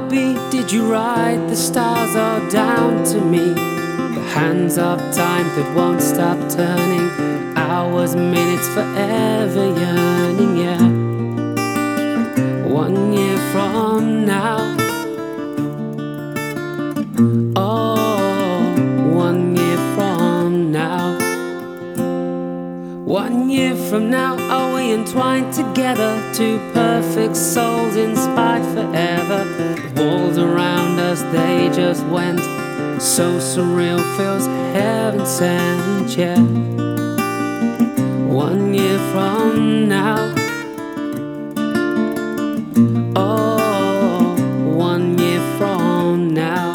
be did you write the stars all down to me? The hands of time that won't stop turning, hours, minutes, forever yearning, yeah. 1 year from now, oh, 1 year from now. 1 year from now, are we entwined together? Two perfect souls inspired forever. The walls around us, they just went so surreal, feels heaven sent, yeah. 1 year from now, oh, 1 year from now.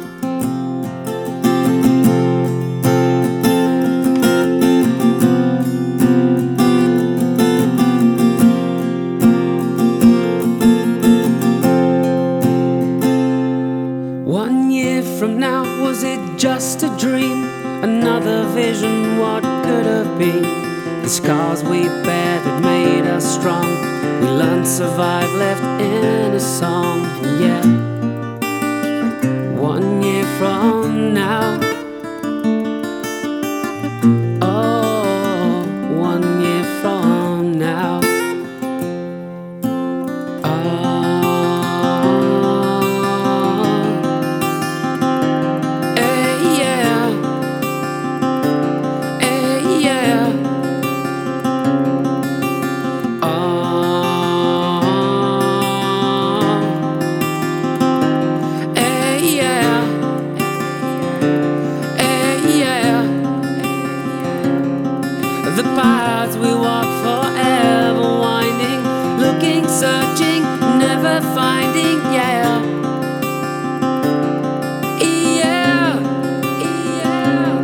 From now, was it just a dream? Another vision, what could have been? The scars we bear that made us strong, we learned, survive, left in a song, yeah. 1 year from now, oh, 1 year from now, oh. The paths we walk forever winding, looking, searching, never finding, yeah. Yeah, yeah,